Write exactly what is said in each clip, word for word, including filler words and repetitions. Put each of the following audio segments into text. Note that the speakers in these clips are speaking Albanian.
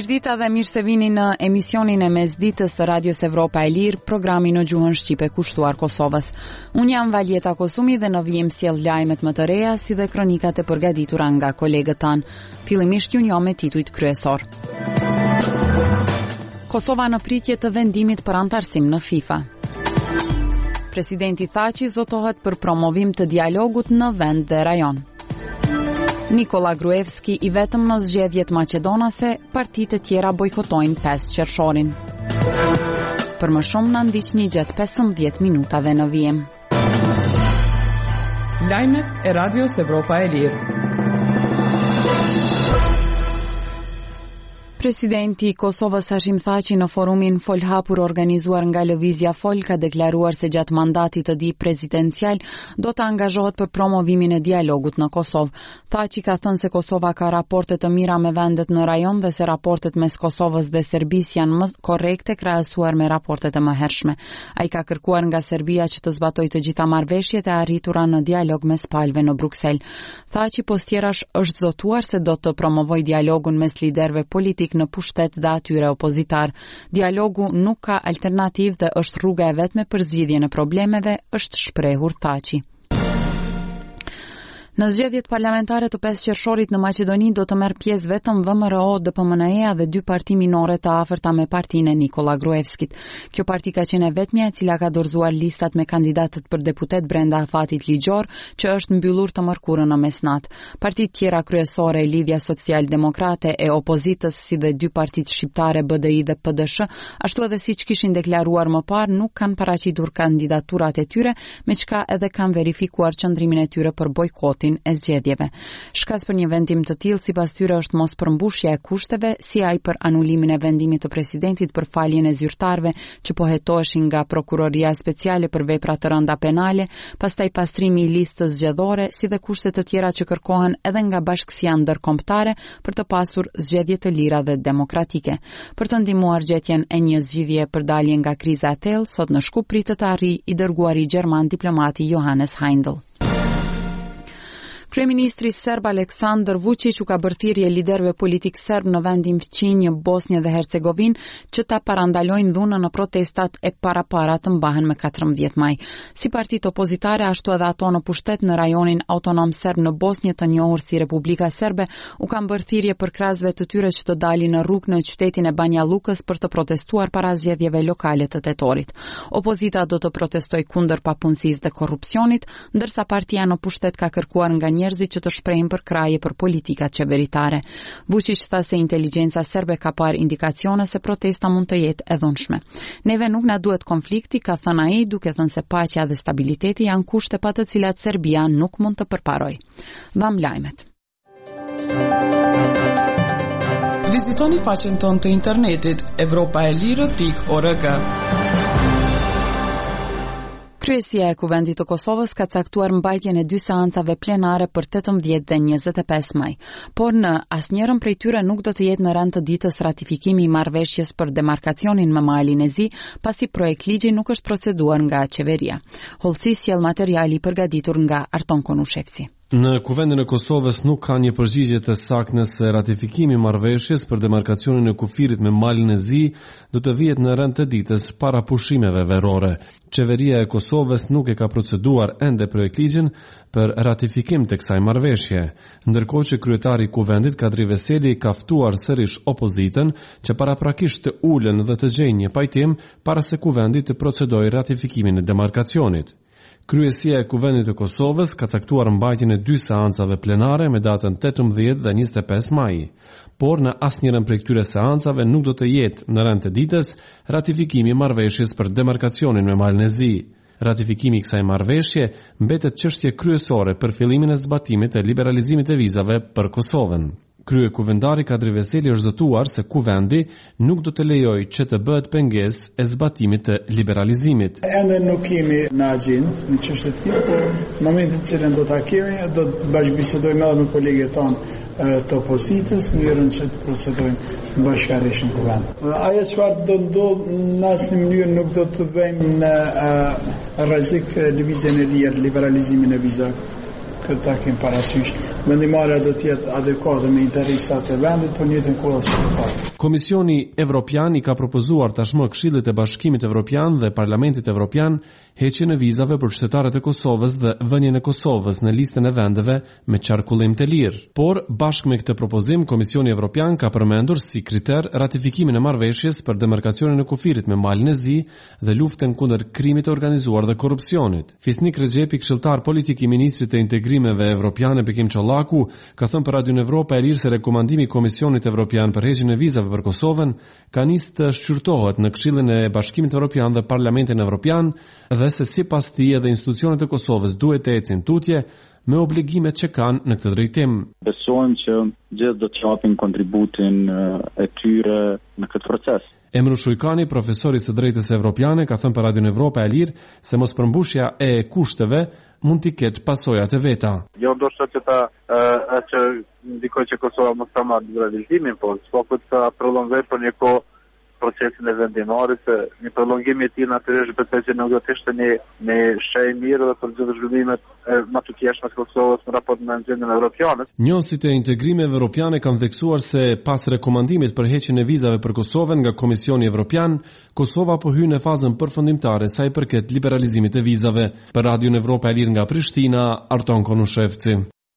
Mirëdita dhe mirë se vini në emisionin e mesditës të Radios Evropa e Lirë, programi në gjuhën shqipe kushtuar Kosovës. Unë jam Valjeta Kosumi dhe në vijim sjell lajmet më të reja si dhe kronikat e përgatitura nga kolegët tanë. Fillimisht ju njoh me titujt kryesor. Kosova në pritje të vendimit për antarësim në FIFA. Presidenti Thaçi zotohet për promovim të dialogut në vend dhe rajon. Nikola Gruevski i vetëm në zgjedhjet maqedonase, partitë e tjera bojkotojnë pesë qershorin. Për më shumë na ndiqni gjatë pesëmbëdhjetë minutave në vijim. Lajmet e Radios Evropa e Lirë. Presidenti i Kosovës Hashim Thaçi në forumin folhapur organizuar nga Lëvizja Fol ka deklaruar se gjatë mandatit të tij presidencial do të angazhohet për promovimin e dialogut në Kosovë. Thaçi ka thënë se Kosova ka raporte të mira me vendet në rajon dhe se raportet mes Kosovës dhe Serbisë janë më korrekte krahasuar me raportet e mëhershme. Ai ka kërkuar nga Serbia që të zbatojë të gjitha marrëveshjet e arritura në dialog mes palëve në Bruksel. Thaçi postjerash është zotuar se do të promovojë dialogun mes liderëve politik në pushtet dhe atyre opozitar. Dialogu nuk ka alternativë dhe është rruga e vetme për zgjidhjen e problemeve, është shprehur Thaçi. Në zgjedhjet parlamentare të pesë qershorit në Maqedoni do të merr pjesë vetëm V M R O, D P M N E-a dhe dy parti minore të afërta me partinë e Nikola Gruevskit. Kjo parti ka qenë e vetmja e cila ka dorëzuar listat me kandidatët për deputet brenda afatit ligjor, që është mbyllur të mërkurën në mesnat. Partitë tjera kryesore, Lidhja Social-Demokrate e opozitës, si dhe dy partitë shqiptare B D I dhe P D S H, ashtu edhe siç kishin deklaruar më parë, nuk kanë paraqitur kandidaturat e tyre, me çka edhe kanë verifikuar qëndrimin e tyre për bojkotin e zgjedhjeve. Shkas për një vendim të tillë sipas tyre është mos përmbushja e kushteve, si ai për anulimin e vendimit të presidentit për faljen e zyrtarëve që po hetoheshin nga prokuroria speciale për vepra të rënda penale, pastaj pastrimi i listës zgjedhore, si dhe kushte të tjera që kërkohen edhe nga bashkësia ndërkombëtare për të pasur zgjedhje të lira dhe demokratike. Për të ndihmuar gjetjen e një zgjidhje për dalje nga kriza e thellë, sot në Shkup pritet të arrijë i dërguari gjerman diplomati Johannes Heindl. Kryeministri serb Aleksandar Vučić u ka bërë thirrje liderëve politik serb në vendin fqinjë Bosnjë dhe Hercegovinë që ta parandalojnë dhunën në protestat e parapara të mbahen me katërmbëdhjetë maj. Si partitë opozitare, ashtu edhe ato në pushtet në rajonin autonom serb në Bosnjë, të njohur si Republika Serbe, u kanë bërë thirrje për krahasve të tyre që të dalin në rrugë në qytetin e Banja Lukës për të protestuar para zgjedhjeve lokale të tetorit. Opozita do të protestojë kundër papunësisë dhe korrupsionit, ndërsa partia në pushtet ka kërkuar nga njerëzit që të shprehin për kraje për politikat qeveritare. Vučić tha se inteligjenca serbe ka parë indikacione se protesta mund të jetë e dhunshme. Neve nuk na duhet konflikti, ka thënë ai, duke thënë se paqja dhe stabiliteti janë kushte pa të cilat Serbia nuk mund të përparojë. Mbam lajmet. Vizitoni faqen tonë të internetit evropaelire pikë org. Kryesia e Kuvendit të Kosovës ka caktuar mbajtjen e dy seancave plenare për tetëmbëdhjetë dhe njëzet e pesë maj, por në asnjërin prej tyre nuk do të jetë në rand të ditës ratifikimi i marrëveshjes për demarkacionin me Malin e Zi, pasi projekt ligji nuk është proceduar nga qeveria. Hollësi sjell materiali i përgatitur nga Arton Konushevci. Në Kuvendin e Kosovës nuk ka një përgjigje të saktë nëse ratifikimi i marrëveshjes për demarkacionin e kufirit me Malin e Zi do të vihet në rand të ditës para pushimeve verore. Qeveria e Kosovës nuk e ka proceduar ende projektligjin për ratifikim të kësaj marrëveshje, ndërkohë që kryetari i Kuvendit Kadri Veseli ka ftuar sërish opozitën që paraprakisht të ulen dhe të gjejnë një pajtim para se Kuvendi të procedojë ratifikimin e demarkacionit. Kryesia e Kuvendit të Kosovës ka caktuar mbajtjen e dy seancave plenare me datën tetëmbëdhjetë dhe njëzet e pesë maj, por në asnjërin prej këtyre seancave nuk do të jetë në rand të ditës ratifikimi i marrëveshjes për demarkacionin me Malin e Zi. Ratifikimi i kësaj marrëveshje mbetet çështje kryesore për fillimin e zbatimit të liberalizimit të vizave për Kosovën. Krye kuvendari Kadri Veseli është zotuar se kuvendi nuk do të lejojë që të bëhet pengesë e zbatimit të liberalizimit. Ende nuk kemi në agjendë në çështje të tilla, por në momentin që do ta kemi, do të bashkëbisedojmë edhe me kolegët tonë të opozitës në mënyrën që të procedojmë bashkërisht në kuvend. Ajo çfarë do ndodh në asnjë mënyrë nuk do të bëjmë në rrezik lëvizjen e lirë, liberalizimin e vizave. këtë ta kemi parasysh. Vendimarrja do të jetë adekuate me interesat e vendit, por në njëjtën kohë shqiptar. Komisioni Evropian i ka propozuar tashmë Këshillit të Bashkimit Evropian dhe Parlamentit Evropian heqjen e vizave për qytetarët e Kosovës dhe vënien e Kosovës në listën e vendeve me qarkullim të lirë. Por bashkë me këtë propozim, Komisioni Evropian ka përmendur si kriter ratifikimin e marrëveshjes për demarkacionin e kufirit me Malin e Zi dhe luftën kundër krimit të organizuar dhe korrupsionit. Fisnik Rexhepi, këshilltar politik i ministrit të integrimeve evropiane Bekim Çollaku, ka thënë për Radion Evropa e Lirë se rekomandimi i Komisionit Evropian për heqjen e vizave për Kosovën ka nisë të shqyrtohet në Këshillin e Bashkimit Evropian dhe Parlamentin Evropian dhe se sipas tij edhe institucionet e Kosovës duhet të ecin tutje me obligimet që kanë në këtë drejtim. Besojmë që gjithë do të japin kontributin e tyre në këtë proces. Emru Shujkani, profesori së drejtës evropiane, ka thënë për Radion Evropa e Lirë se mospërmbushja e kushteve mund t'i ketë pasojat e veta. Jo ndoshta që ta e që ndikoj që Kosova mos ta marrë liberalizimin, po s'po të prolongoj për një kohë procesin e vendimarit, se një prolongim i tij natyrisht besoj që nuk do të ishte një një shenjë mirë dhe për gjithë zhvillimet më të këqija të Kosovës në raport me gjendjen evropiane. Njësit e integrimeve evropiane kanë theksuar se pas rekomandimit për heqjen e vizave për Kosovën nga Komisioni Evropian, Kosova po hyn në fazën përfundimtare sa i përket liberalizimit të vizave. Për Radion Evropa e Lirë nga Prishtina, Arton Konushevci.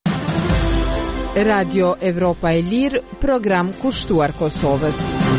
Radio Evropa e Lirë, program kushtuar Kosovës.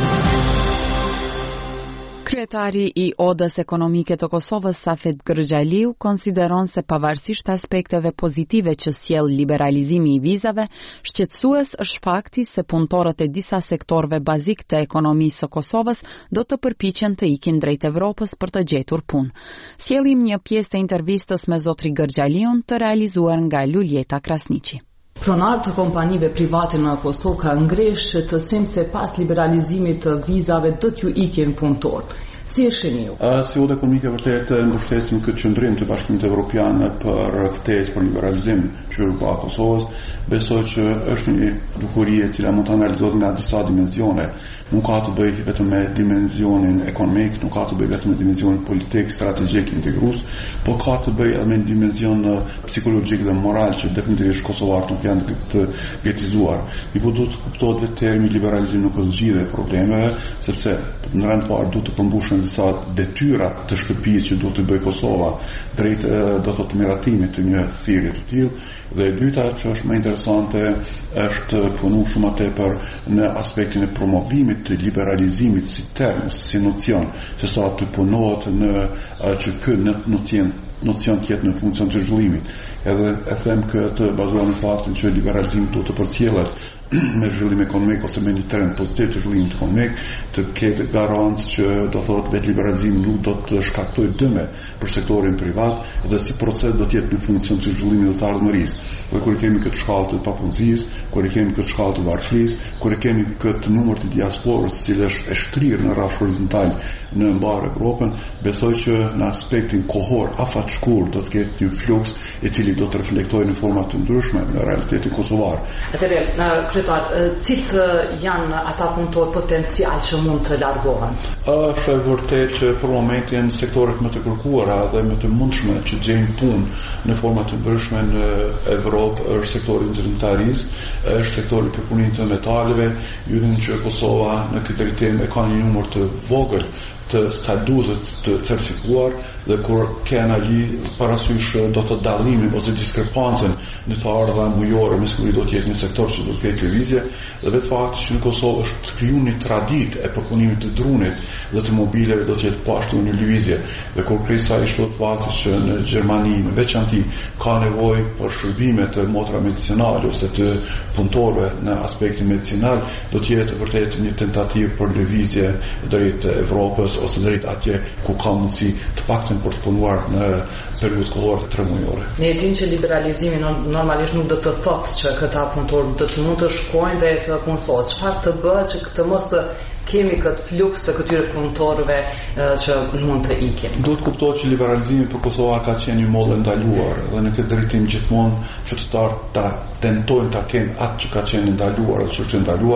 Kryetari i Odës Ekonomike të Kosovës, Safet Gërgjaliu, konsideron se pavarësisht aspekteve pozitive që sjell liberalizimi i vizave, shqetësues është fakti se punëtorët e disa sektorëve bazik të ekonomisë së Kosovës do të përpiqen të ikin drejt Evropës për të gjetur punë. Sjellim një pjesë të intervistës me zotri Gërgjaliun të realizuar nga Luljeta Krasniqi. Pronarët të kompanive private në Kosovë ka ngreshë të them se pas liberalizimit të vizave do t'ju ikin punëtorë. Si e shihni ju? Si Odë Ekonomike vërtet mbështesim këtë qendrim të Bashkimit Evropian për ftesë për liberalizim që ka Kosovës. Besoj që është një dukuri e cila mund të analizohet nga disa dimensione. Nuk ka të bëjë vetëm me dimensionin ekonomik, nuk ka të bëjë vetëm me dimensionin politik, strategjik, integrues, por ka të bëjë edhe me dimension psikologjik dhe moral që definitivisht kosovarët nuk janë të gëtizuar. I po duhet të kuptohet vetë termi liberalizim nuk është zgjidhje e problemeve, sepse në rend parë duhet të përmbushen disa detyra të shtëpisë që duhet të bëjë Kosova drejt do të miratimit të një thirrje të tillë. Dhe e dyta që është më interesante është punu shumë më tepër në aspektin e promovimit të liberalizimit si term, si nocion, se sa të punohet në që ky nocion nocion të jetë në funksion të zhvillimit. Edhe e them këtë bazuar në faktin që liberalizimi duhet të përcjellet me zhvillim ekonomik ose me një trend pozitiv të zhvillimit ekonomik, të ketë garancë që do thotë vetë liberalizimi nuk do të shkaktojë dëme për sektorin privat dhe si proces do të jetë në funksion të zhvillimit dhe të ardhmërisë. Dhe kur kemi këtë shkallë të papunësisë, kur kemi këtë shkallë të varfërisë, kur kemi këtë numër të diasporës që është e shtrirë në rrafsh horizontal në mbar Evropën, besoj që në aspektin kohor afatshkur do të ketë një fluks i cili do të reflektojë në forma të ndryshme në realitetin kosovar. Atëherë, kryetar, cilë janë ata punëtorë potencial që mund të largohen? Është e vërtetë që për momentin sektorët më të kërkuara dhe më të mundshme që gjejnë punë në forma të ndryshme në Evropë është sektori i zyrtarisë, është sektori i përpunimit të metaleve, ju dini që Kosova në këtë drejtim e ka një numër të vogël të saduzët të certifikuar dhe kur ke anali parasysh do të dallimin ose diskrepancën në të ardha mujore me siguri do të jetë një sektor që do të ketë lëvizje dhe vetë fakti që në Kosovë është krijuar një traditë e përpunimit të drunit dhe të mobileve do të jetë pashtu një lëvizje dhe kur krisa i shtot fakti që në Gjermani me veçanti ka nevojë për shërbime të motra medicinale ose të punëtorëve në aspektin medicinal do të jetë vërtet një tentativë për lëvizje drejt Evropës ose drejt atje ku ka mundësi të paktën për të punuar në periudhë kohore të tre mujore. Ne e dimë që liberalizimi normalisht nuk do të thotë që këta punëtorë do të mund të shkojnë dhe të punësohet. Çfarë të bëhet që këtë mos të kemi këtë fluks të këtyre punëtorëve që mund të ikin? Duhet të kuptohet që liberalizimi për Kosova ka qenë një model ndaluar dhe në këtë drejtim gjithmonë qytetarët ta tentojnë ta kenë atë që ka qenë ndaluar ose që është ndaluar.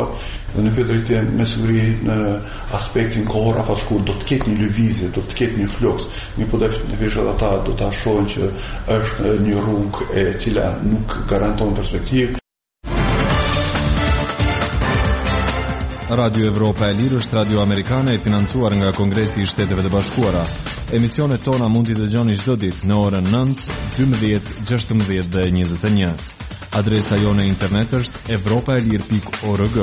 Dhe në federim me siguri në aspektin kohor afashku do të ketë një lëvizje, do të ketë një fluks. Një po definisht ata do ta shohin që është një rrugë e cila nuk garanton perspektivë. Radio Evropa e Lirë është radio amerikane e financuar nga Kongresi i Shteteve të Bashkuara. Emisionet tona mund t'i dëgjoni çdo ditë në orën nëntë, dymbëdhjetë, gjashtëmbëdhjetë dhe njëzet e një. Adresa jone internet është evropaelir pikë org.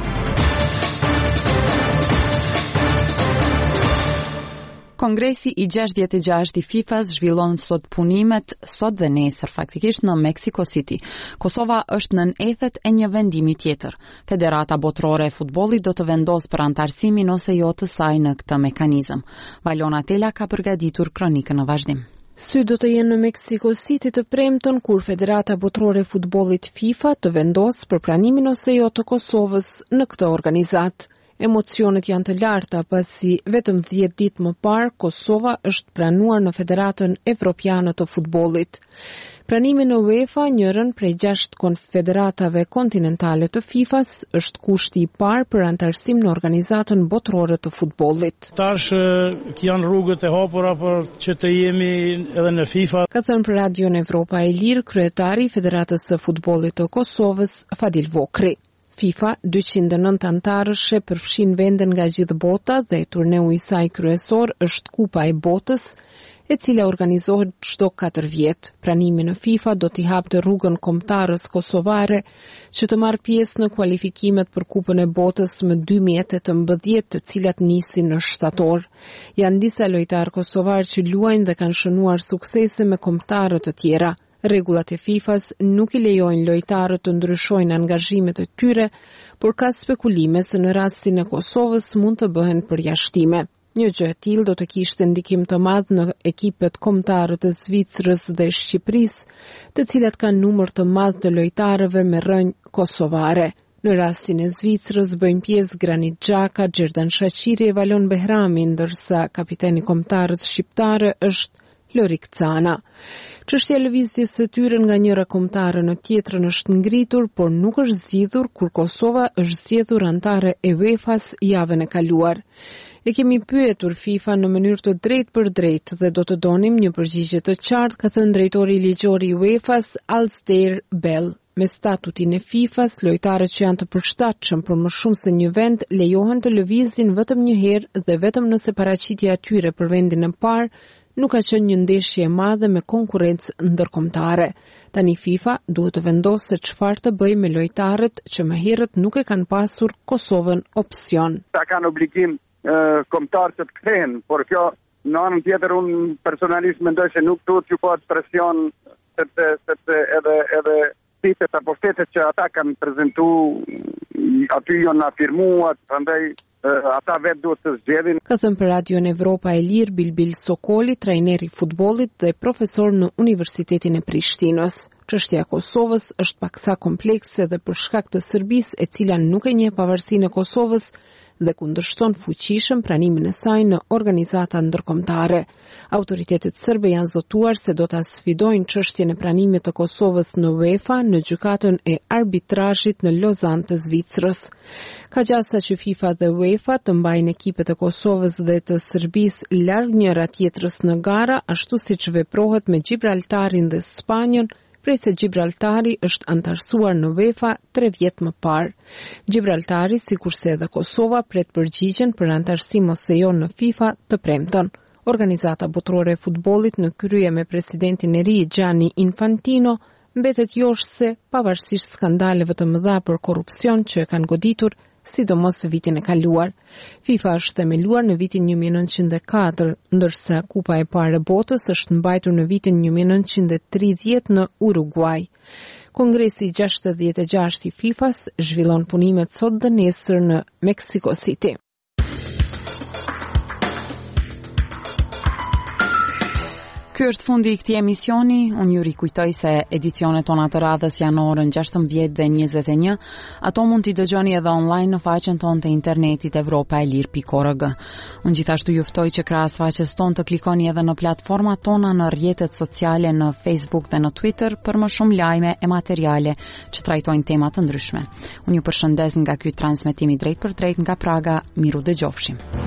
Kongresi i gjashtëdhjetë e gjashtë i FIFA-s zhvillon sot punimet sot dhe nesër faktikisht në Mexico City. Kosova është nën ethet e një vendimi tjetër. Federata Botërore e Futbollit do të vendosë për antarësimin ose jo të saj në këtë mekanizëm. Valona Tela ka përgatitur kronikën në vazhdim. Sy do të jenë në Mexico City të premten kur Federata Botërore e Futbollit FIFA të vendosë për pranimin ose jo të Kosovës në këtë organizat. Emocionet janë të larta pasi vetëm dhjetë ditë më parë Kosova është pranuar në Federatën Evropiane të Futbollit. Pranimi në UEFA, njërën prej gjashtë konfederatave kontinentale të FIFA-s, është kushti i parë për antarësim në organizatën botërore të futbollit. Tash janë rrugët e hapura për që të jemi edhe në FIFA. Ka thënë për Radion Evropa e Lirë kryetari i Federatës së Futbollit të Kosovës, Fadil Vokri. FIFA dyqind e nëntë antarësh e përfshin vende nga gjithë bota dhe turneu i saj kryesor është Kupa e Botës, e cila organizohet çdo katër vjet. Pranimi në FIFA do t'i hapte rrugën kombëtarës kosovare që të marrë pjesë në kualifikimet për Kupën e Botës më dy mijë e tetëmbëdhjetë, të cilat nisin në shtator. Janë disa lojtarë kosovar që luajnë dhe kanë shënuar suksese me kombëtarë të tjera. Rregullat e FIFA-s nuk i lejojnë lojtarët të ndryshojnë angazhimet e tyre, por ka spekulime se në rastin e Kosovës mund të bëhen përjashtime. Një gjë e tillë do të kishte ndikim të madh në ekipet kombëtare të Zvicrës dhe Shqipërisë, të cilat kanë numër të madh të lojtarëve me rrënjë kosovare. Në rastin e Zvicrës bëjnë pjesë Granit Xhaka, Xherdan Shaqiri e Valon Behrami, ndërsa kapiteni kombëtarës shqiptare është Lorik Cana. Çështja e lëvizjes së tyre nga njëra kombëtare në tjetrën është ngritur, por nuk është zgjidhur kur Kosova është zgjedhur antare e UEFA-s javën e kaluar. E kemi pyetur FIFA në mënyrë të drejtë për drejtë dhe do të donim një përgjigje të qartë, ka thënë drejtori ligjor i UEFA-s Alistair Bell. Me statutin e FIFA-s, lojtarët që janë të përshtatshëm për më shumë se një vend lejohen të lëvizin vetëm një herë dhe vetëm nëse paraqitja e tyre për vendin e parë nuk ka qenë një ndeshje e madhe me konkurrencë ndërkombëtare. Tani FIFA duhet të vendosë se çfarë të bëjë me lojtarët që më herët nuk e kanë pasur Kosovën opsion. Ta kanë obligim kombëtar që të kthehen, por kjo në anën tjetër unë personalisht mendoj se nuk duhet ju bëhet presion sepse sepse edhe edhe shtetet apo shtetet që ata kanë prezantuar aty janë afirmuar, prandaj ata vetë duhet të zgjedhin. Ka thënë për Radion Evropa e Lirë Bilbil Sokoli, trajner i futbollit dhe profesor në Universitetin e Prishtinës. Çështja e Kosovës është paksa komplekse dhe për shkak të Serbisë, e cila nuk e njeh pavarësinë e Kosovës dhe kundërshton fuqishëm pranimin e saj në organizata ndërkombëtare. Autoritetet serbe janë zotuar se do ta sfidojnë çështjen e pranimit të Kosovës në UEFA në gjykatën e arbitrazhit në Lozan të Zvicrës. Ka gjasa që FIFA dhe UEFA të mbajnë ekipet e Kosovës dhe të Serbisë larg njëra tjetrës në gara, ashtu siç veprohet me Gibraltarin dhe Spanjën, prej se Gibraltari është antarësuar në UEFA tre vjet më parë. Gibraltari, sikurse edhe Kosova, pret përgjigjen për antarësim ose jo në FIFA të premten. Organizata botërore e futbollit në krye me presidentin e ri Gianni Infantino mbetet joshse pavarësisht skandaleve të mëdha për korrupsion që e kanë goditur sidomos vitin e kaluar. FIFA është themeluar në vitin një mijë e nëntëqind e katër, ndërsa Kupa e parë e botës është mbajtur në vitin një mijë e nëntëqind e tridhjetë në Uruguay. Kongresi gjashtëdhjetë e gjashtë i FIFA-s zhvillon punimet sot dhe nesër në Mexico City. Ky është fundi i këtij emisioni. Unë ju rikujtoj se edicionet tona të radhës janë në orën gjashtëmbëdhjetë dhe njëzet e një. Ato mund t'i dëgjoni edhe online në faqen tonë të internetit evropa e lirë pikë org. Unë gjithashtu ju ftoj që krahas faqes tonë të klikoni edhe në platformat tona në rrjetet sociale në Facebook dhe në Twitter për më shumë lajme e materiale që trajtojnë tema të ndryshme. Unë ju përshëndes nga ky transmetimi drejt për drejt nga Praga. Miru dëgjofshim.